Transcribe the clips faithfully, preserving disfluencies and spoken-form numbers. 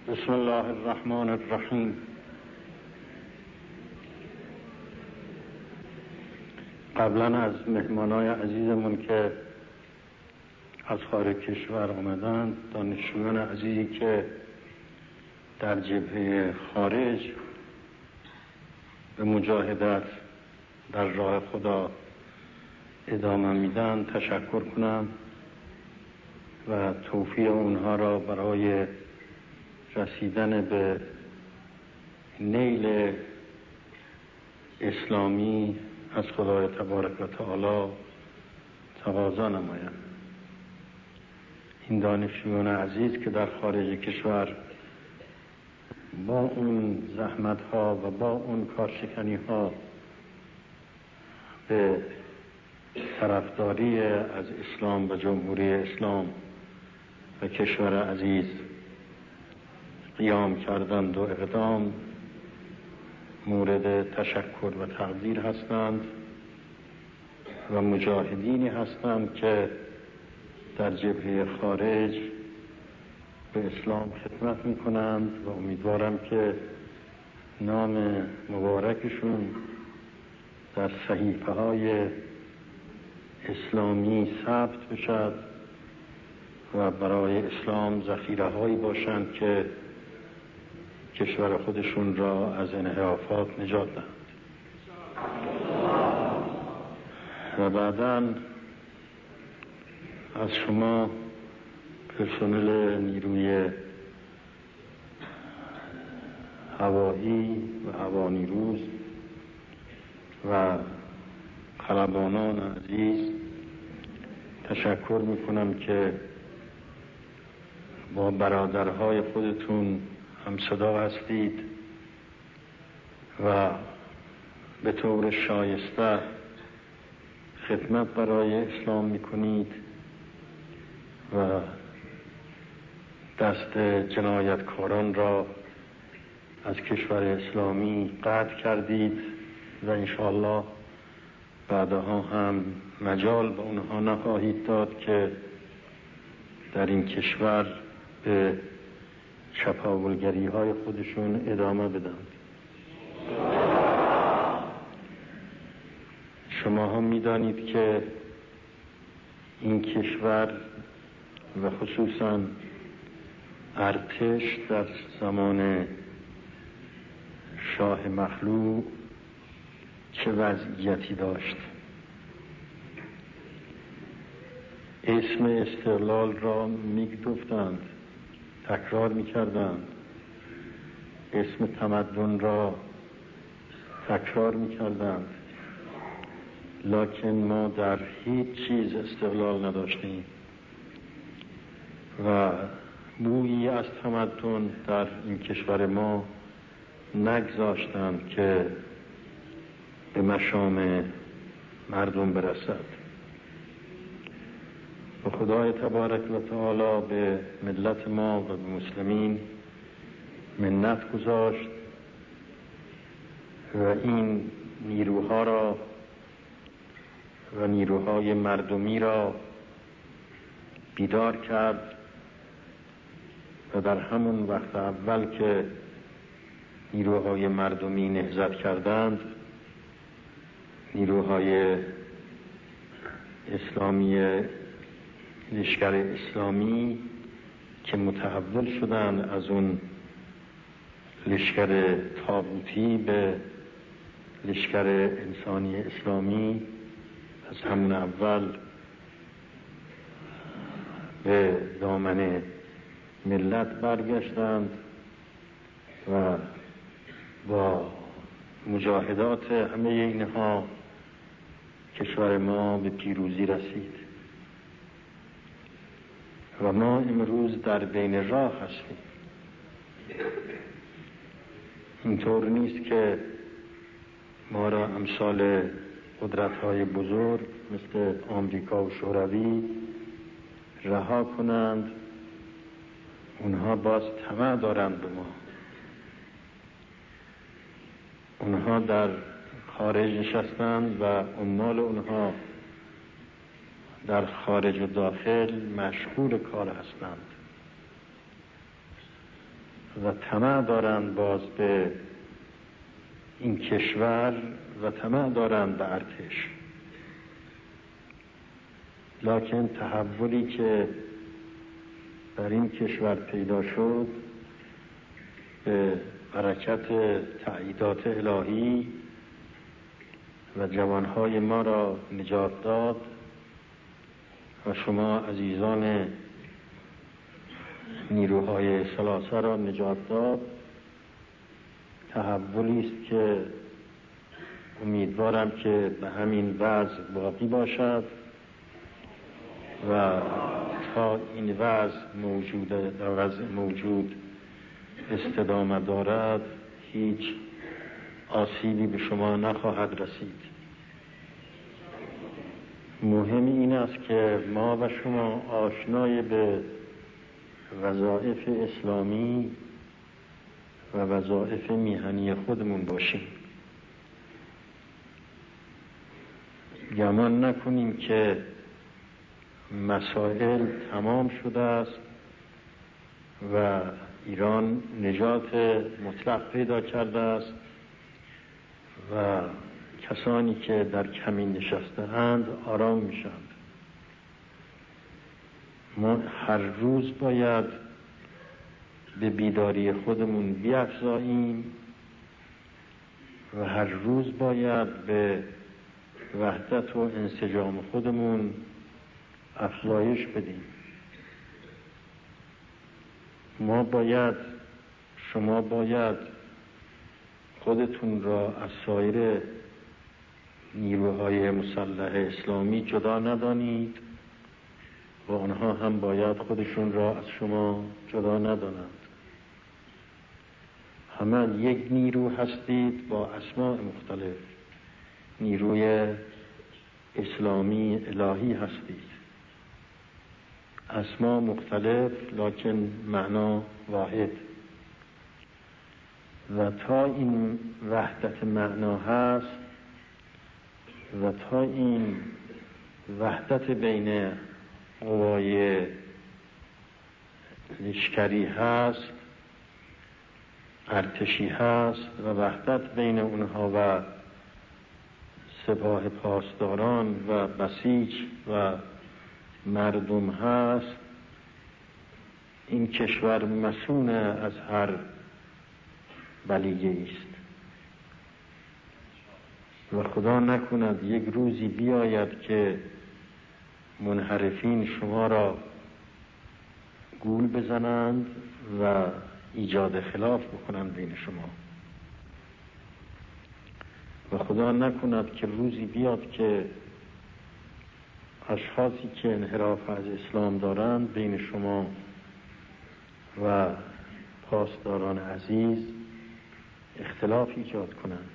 بسم الله الرحمن الرحیم. قبلا از مهمانای عزیزمون که از خارج کشور آمدند، دانشجویان عزیزی که در جبهه خارج به مجاهدت در راه خدا ادامه میدن تشکر کنم و توفیق اونها را برای رسیدن به نیل اسلامی از خدای تبارک و تعالی تقاضا نمایم. این دانشجویان عزیز که در خارج کشور با اون زحمت ها و با اون کارشکنی ها به طرفداری از اسلام و جمهوری اسلام و کشور عزیز قیام کردند و اقدام مورد تشکر و تقدیر هستند و مجاهدینی هستند که در جبهه خارج به اسلام خدمت می کنند و امیدوارم که نام مبارکشون در صحیفه های اسلامی ثبت بشد و برای اسلام ذخیره هایی باشند که کشور خودشون را از انحرافات نجات دهند. و بعداً از شما پرسنل نیروی هوایی و هوانیروز و خلبانان عزیز تشکر میکنم که با برادرهای خودتون همصدا هستید و به طور شایسته خدمت برای اسلام میکنید و دست جنایتکاران را از کشور اسلامی قطع کردید و انشاءالله بعدها هم مجال به اونها نخواهید داد که در این کشور به چپاولگری های خودشون ادامه بدند. شما هم میدانید که این کشور و خصوصا ارتش در زمان شاه مخلوع چه وضعیتی داشت. اسم استقلال را میگفتند، تکرار میکردند، اسم تمدن را تکرار میکردند، لکن ما در هیچ چیز استقلال نداشتیم و بویی از تمدن در این کشور ما نگذاشتند که به مشام مردم برسد. و خدای تبارک و تعالی به ملت ما و به مسلمین منت گذاشت و این نیروها را و نیروهای مردمی را بیدار کرد و در همون وقت اول که نیروهای مردمی نهضت کردند، نیروهای اسلامی لشکر اسلامی که متحول شدند از اون لشکر طاغوتی به لشکر انسانی اسلامی، از همون اول به دامن ملت برگشتند و با مجاهدات همه اینها کشور ما به پیروزی رسید و ما امروز در بین راه هستیم. اینطور نیست که ما را امثال قدرت‌های بزرگ مثل آمریکا و شوروی رها کنند. اونها باز طمع دارند به ما. اونها در خارج نشستند و عمال اونها در خارج و داخل مشغول کار هستند و طمع دارند باز به این کشور و طمع دارند به ارتش. لکن تحولی که در این کشور پیدا شد به برکت تأییدات الهی و جوانهای ما را نجات داد و شما عزیزان نیروهای ثلاثه را نجات داد. تحولی است که امیدوارم که به همین وضع باقی باشد و تا این وضع موجود وضع موجود استدامه دارد هیچ آسیبی به شما نخواهد رسید. مهم این است که ما و شما آشنای به وظایف اسلامی و وظایف میهنی خودمون باشیم. گمان نکنیم که مسائل تمام شده است و ایران نجات مطلق پیدا کرده است و کسانی که در کمین نشسته اند آرام میشند. ما هر روز باید به بیداری خودمون بیفزاییم و هر روز باید به وحدت و انسجام خودمون افزایش بدیم. ما باید شما باید خودتون را از سایر نیروهای مسلح اسلامی جدا ندانید و آنها هم باید خودشون را از شما جدا ندانند. همه یک نیرو هستید با اسماء مختلف. نیروی اسلامی الهی هستید، اسما مختلف لکن معنا واحد. و تا این وحدت معنا هست و تا این وحدت بین قوای لشکری هست، ارتشی هست و وحدت بین اونها و سپاه پاسداران و بسیج و مردم هست، این کشور مسون از هر بلیه است و خدا نکند یک روزی بیاید که منحرفین شما را گول بزنند و ایجاد خلاف بکنند بین شما و خدا نکند که روزی بیاد که اشخاصی که انحراف از اسلام دارند بین شما و پاسداران عزیز اختلاف ایجاد کنند.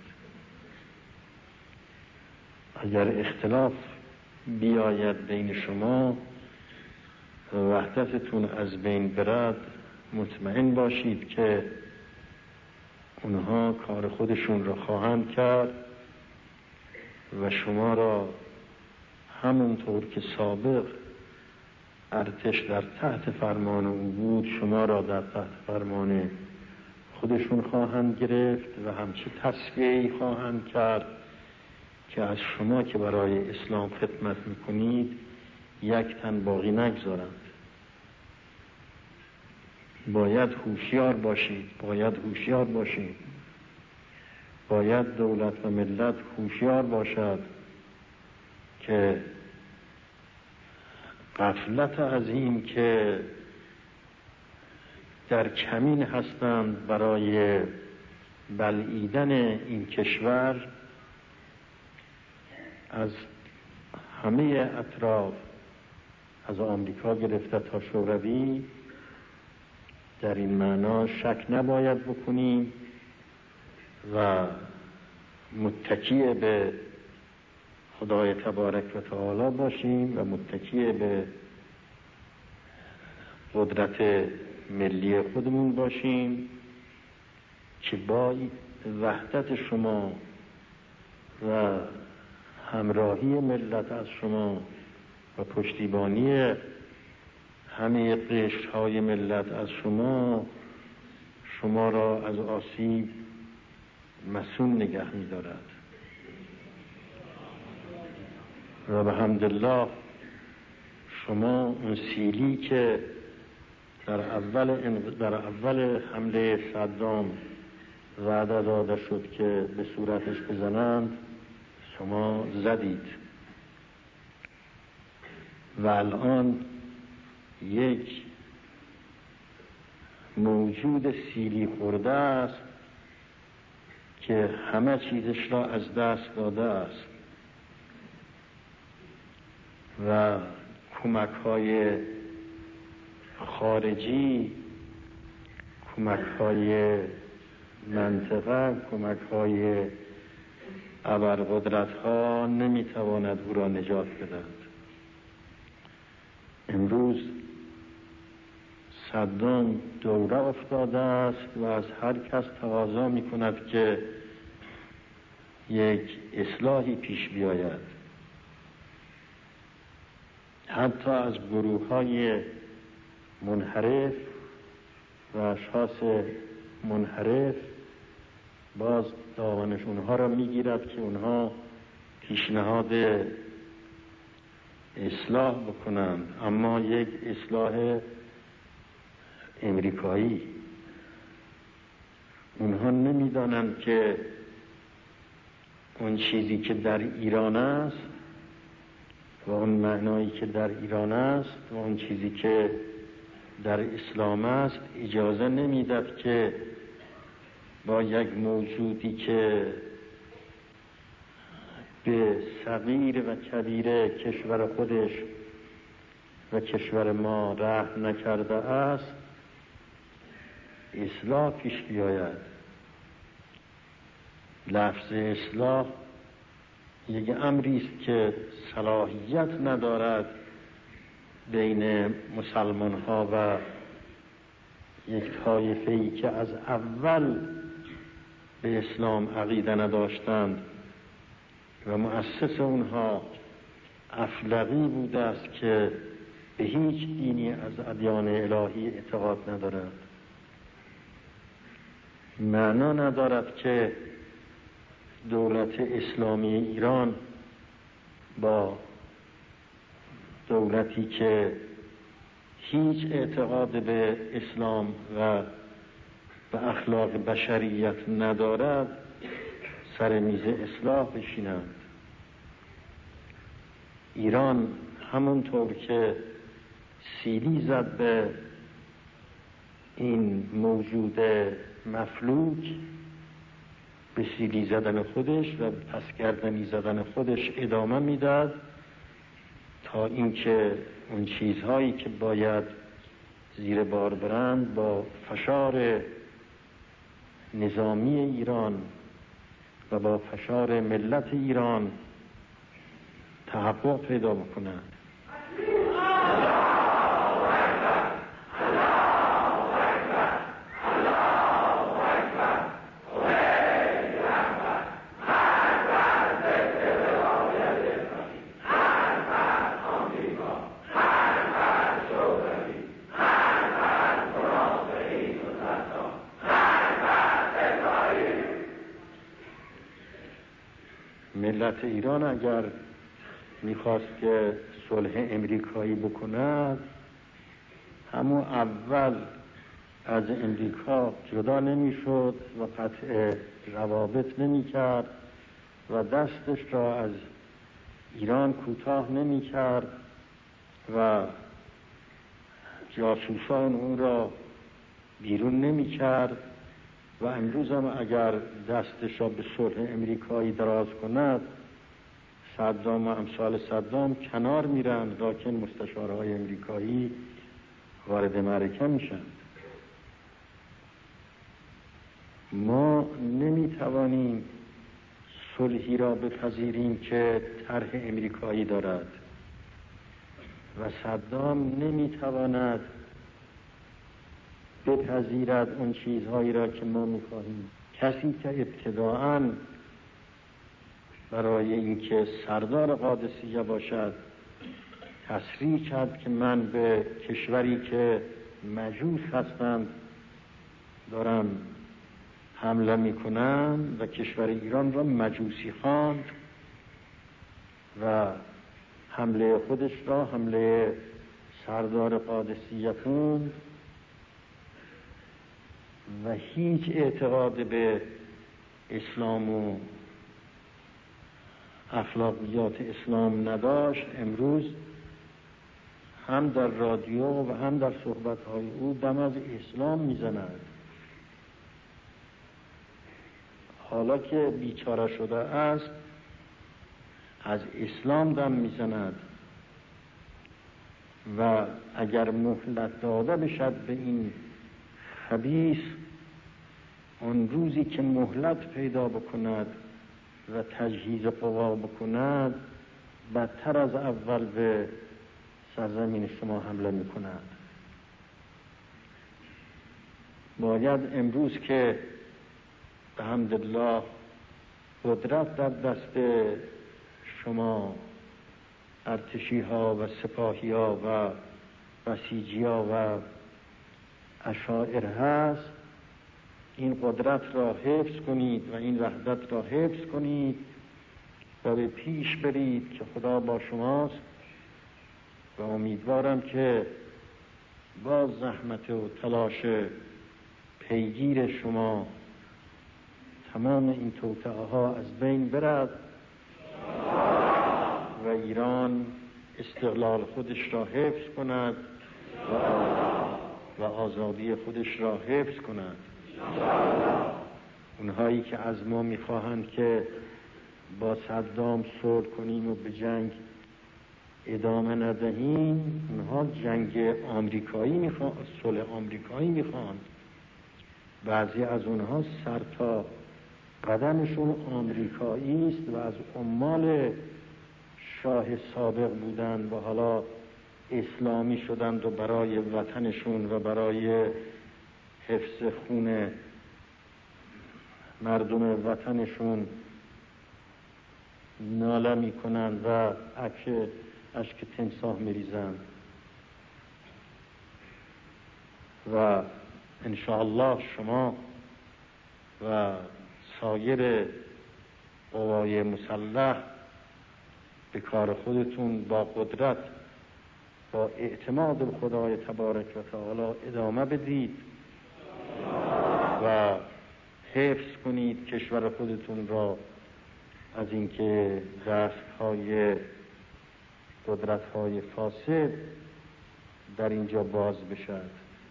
اگر اختلاف بیاید بین شما و وحدتتون از بین برد، مطمئن باشید که اونها کار خودشون را خواهند کرد و شما را همونطور که سابق ارتش در تحت فرمان او بود شما را در تحت فرمان خودشون خواهند گرفت و همچه تصفیه‌ای خواهند کرد که از شما که برای اسلام خدمت میکنید یک تن باقی نگذارند. باید هوشیار باشید، باید هوشیار باشید، باید دولت و ملت هوشیار باشد که غفلت از این که در کمین هستند برای بلعیدن این کشور از همه اطراف، از آمریکا گرفته تا شوروی، در این معنا شک نباید بکنیم و متکی به خدای تبارک و تعالی باشیم و متکی به قدرت ملی خودمون باشیم که با وحدت شما و همراهی ملت از شما و پشتیبانی همه قشرهای ملت از شما شما را از آسیب مصون نگه می دارد و به حمدالله شما اون سیلی که در اول در اول حمله صدام وعده داده شد که به صورتش بزنند شما زدید و الان یک موجود سیلی خورده است که همه چیزش را از دست داده است و کمک‌های خارجی، کمک‌های منطقه، کمک‌های ابرقدرت‌ها نمی‌تواند او را نجات بدهد. امروز صدام دوره افتاده است و از هر کس تقاضا می‌کند که یک اصلاحی پیش بیاید. حتی از گروه‌های منحرف و اشخاص منحرف باز دامنش اونها را میگیرد که اونها پیشنهاد اصلاح بکنند، اما یک اصلاح امریکایی. اونها نمیدانند که اون چیزی که در ایران است و اون معنایی که در ایران است و اون چیزی که در اسلام است اجازه نمیدهد که با یک موجودی که به صغیر و کبیر کشور خودش و کشور ما رحم نکرده است اصلاح پیش بیاید. لفظ اصلاح یک امری است که صلاحیت ندارد بین مسلمان ها و یک طایفه‌ای که از اول به اسلام عقیده نداشتند و مؤسس اونها افلقی بوده است که به هیچ دینی از ادیان الهی اعتقاد ندارد. معنا ندارد که دولت اسلامی ایران با دولتی که هیچ اعتقاد به اسلام و به اخلاق بشریت ندارد سر میز اصلاح بشینند. ایران همونطور که سیلی زد به این موجود مفلوک، به سیلی زدن خودش و پسگردنی زدن خودش ادامه میداد تا اینکه اون چیزهایی که باید زیر بار برند با فشار نظامی ایران و با فشار ملت ایران تحقق پیدا بکنند. ملت ایران اگر میخواست که صلح امریکایی بکند همون اول از امریکا جدا نمیشد و قطع روابط نمیکرد و دستش را از ایران کوتاه نمیکرد و جاسوسان اون را بیرون نمیکرد و امروز هم اگر دستش را به صلح امریکایی دراز کند صدام و امثال صدام کنار میرند، لکن مستشارهای امریکایی وارد معرکه میشند. ما نمیتوانیم صلحی را بپذیریم که طرح امریکایی دارد و صدام نمیتواند بپذیرد اون چیزهایی را که ما میخواهیم. کسی که ابتداعاً برای اینکه سردار قادسیه باشد تصریح کرد که من به کشوری که مجوس هستند دارن حمله میکنن و کشور ایران را مجوسی خواند و حمله خودش را حمله سردار قادسیه خوند و هیچ اعتقاد به اسلام و اخلاقیات اسلام نداشت، امروز هم در رادیو و هم در صحبت‌های او دم از اسلام میزند. حالا که بیچاره شده است از اسلام دم میزند و اگر مهلت داده بشد به این خبیث، آن روزی که مهلت پیدا بکند و تجهیز قوا بکند بدتر از اول به سرزمین شما حمله میکند. باید امروز که به حمدالله قدرت در دست شما ارتشی ها و سپاهی ها و بسیجی ها و اشاعره هست، این قدرت را حفظ کنید و این وحدت را حفظ کنید و به پیش برید که خدا با شماست و امیدوارم که با زحمت و تلاش پیگیر شما تمام این توطئه ها از بین برد و ایران استقلال خودش را حفظ کند و و آزادی خودش را حفظ کند. اونهایی که از ما میخواهند که با صدام صلح کنیم و به جنگ ادامه ندهیم، اونها جنگ آمریکایی میخوان، صلح آمریکایی میخوان. بعضی از اونها سر تا قدمشون آمریکایی است و از عمال شاه سابق بودند و حالا اسلامی شدند و برای وطنشون و برای حفظ خون مردم وطنشون ناله میکنند و اشک اشک تمساح میریزند و انشاءالله شما و سایر قوای مسلح به کار خودتون با قدرت با اعتماد به خدای تبارک و تعالی ادامه بدید و حفظ کنید کشور خودتون را از اینکه دستهای قدرت‌های فاسد در اینجا باز بشد.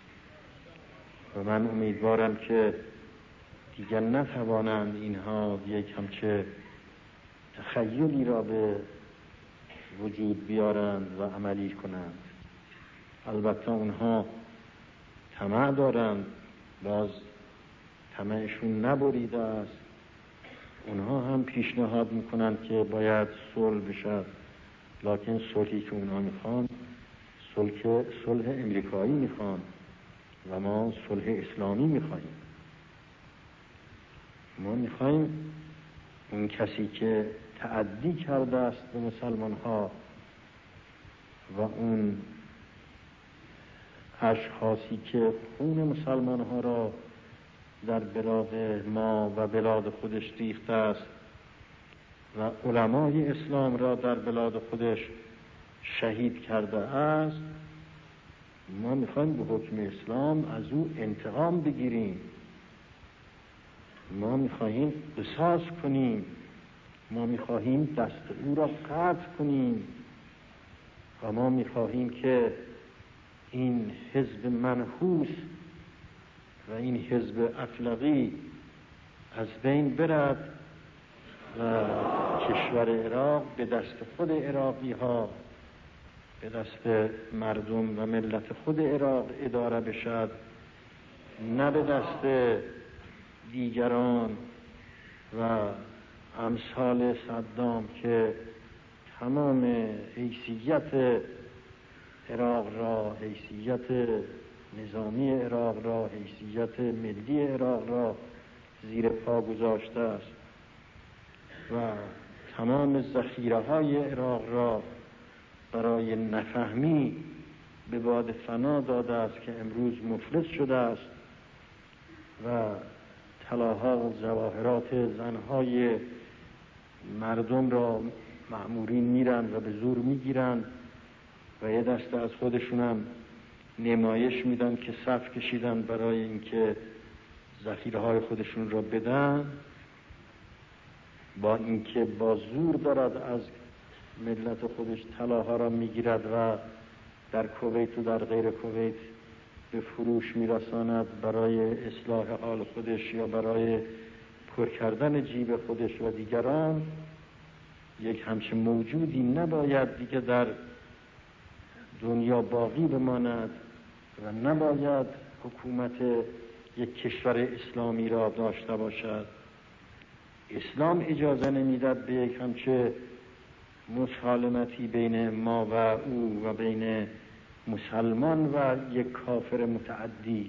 و من امیدوارم که دیگر نتوانند اینها یک همچه تخیلی را به وجود بیارند و عملی کنند. البته اونها طمع دارند، باز طمعشون نبریده است. اونها هم پیشنهاد میکنند که باید صلح بشد، لکن صلحی که اونها میخوان صلح صلح امریکایی میخوان و ما صلح اسلامی میخوایم. ما میخوایم اون کسی که تعدی کرده است به مسلمان ها و اون اشخاصی که خون مسلمان ها را در بلاد ما و بلاد خودش ریخته است و علمای اسلام را در بلاد خودش شهید کرده است، ما میخوایم به حکم اسلام از او انتقام بگیریم. ما میخواهیم قصاص کنیم، ما میخواهیم دست او را قطع کنیم و ما میخواهیم که این حزب منحوس و این حزب افلاقی از بین برد و کشور عراق به دست خود عراقی ها، به دست مردم و ملت خود عراق اداره بشد، نه به دست دیگران و امثال صدام که تمام حیثیت عراق را، حیثیت نظامی عراق را، حیثیت ملی عراق را زیر پا گذاشته است و تمام ذخیره های عراق را برای نفهمی به باد فنا داده است که امروز مفلس شده است و طلاها و جواهرات زنهای مردم را مأمورین میرن و به زور میگیرن و یه دسته از خودشونم نمایش میدن که صف کشیدن برای اینکه ذخیره‌های خودشون را بدن، با اینکه با زور دارد از ملت خودش طلاها را میگیرد و در کویت و در غیر کویت به فروش میرساند برای اصلاح حال خودش یا برای پر کردن جیب خودش و دیگران. یک همچین موجودی نباید دیگه در دنیا باقی بماند و نباید حکومت یک کشور اسلامی را داشته باشد. اسلام اجازه نمیداد به یک همچه مسالمتی بین ما و او و بین مسلمان و یک کافر متعدی.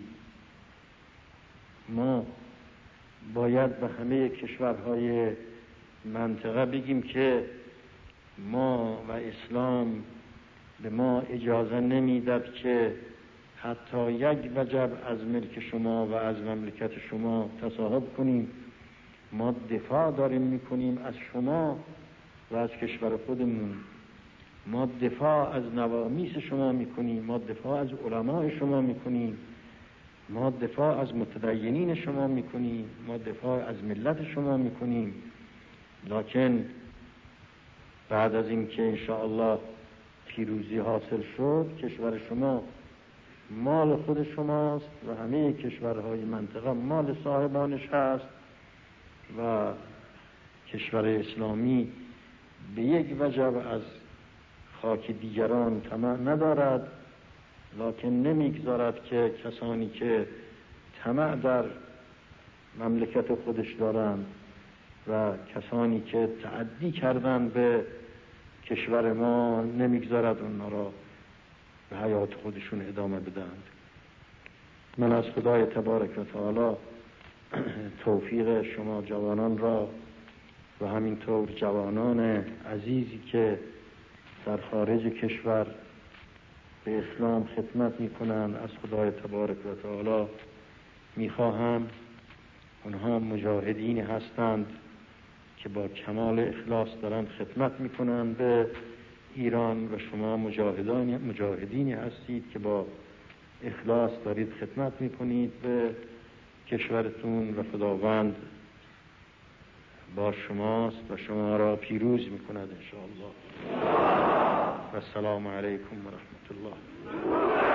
ما باید به همه کشورهای منطقه بگیم که ما و اسلام به ما اجازه نمیداد که حتی یک وجب از ملک شما و از مملکت شما تصاحب کنیم. ما دفاع داریم میکنیم از شما و از کشور خودمون. ما دفاع از نوامیس شما میکنیم، ما دفاع از علماء شما میکنیم، ما دفاع از متدینین شما میکنیم، ما دفاع از ملت شما میکنیم. لکن بعد از این که انشاءالله پیروزی حاصل شد، کشور شما مال خود شماست و همه کشورهای منطقه مال صاحبانش هست و کشور اسلامی به یک وجب از خاک دیگران طمع ندارد، لکن نمیگذارد که کسانی که طمع در مملکت خودش دارند و کسانی که تعدی کردن به کشور ما نمیگذارد اونها را به حیات خودشون ادامه بدهند. من از خدای تبارک و تعالی توفیق شما جوانان را و همینطور جوانان عزیزی که در خارج کشور به اسلام خدمت میکنند از خدای تبارک و تعالی میخواهم اونها مجاهدین هستند که با کمال اخلاص دارند خدمت میکنند به ایران و شما مجاهدان مجاهدینی هستید که با اخلاص دارید خدمت میکنید به کشورتون و خداوند با شماست و شما را پیروز میکند انشاءالله. و السلام علیکم و رحمت الله.